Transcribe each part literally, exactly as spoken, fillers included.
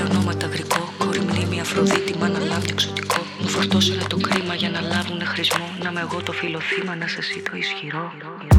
ονόματα γρικό. Κόρη μνήμη Αφροδίτη, μάνα λάβει εξωτικό. Μου φορτώσανε το κρίμα για να λάβουνε χρησμό. Να είμαι εγώ το φιλοθύμα, να σε εσύ το ισχυρό.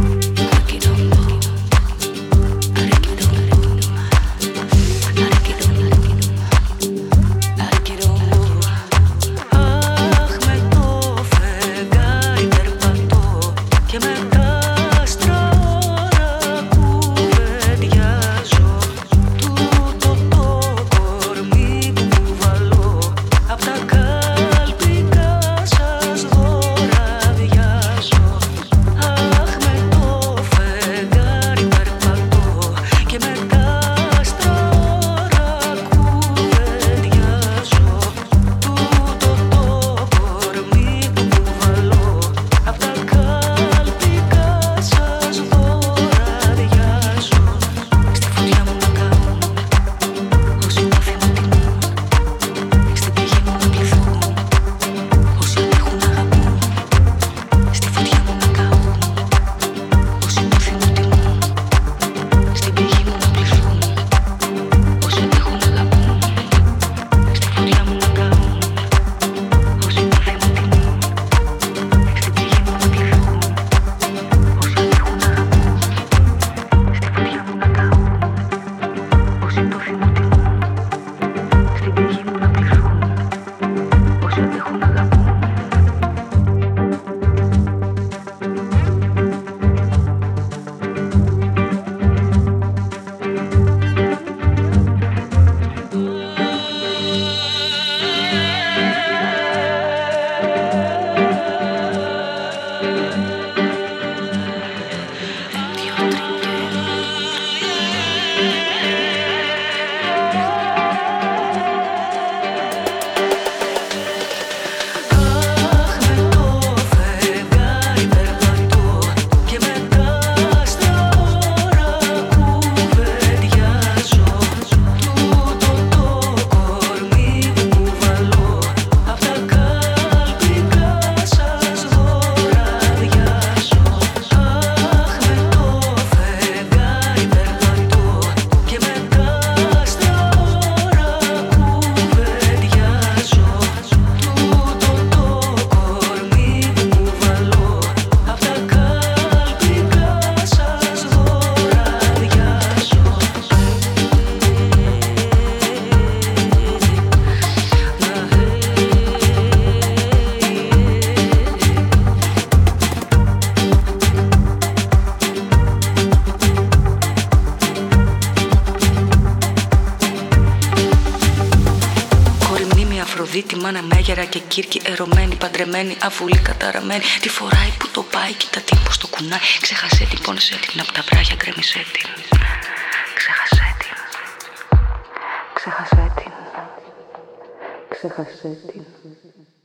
Αφροδίτη, μάνα μέγερα και Κύρκη, ερωμένη, παντρεμένη, αβούλη, καταραμένη. Τι φοράει, που το πάει, κοίτα τι πως το κουνάει. Ξέχασέ την, πόνεσέ την, απ' τα βράχια γκρέμισέ την. Ξέχασέ την. Ξέχασέ την. Ξέχασέ την.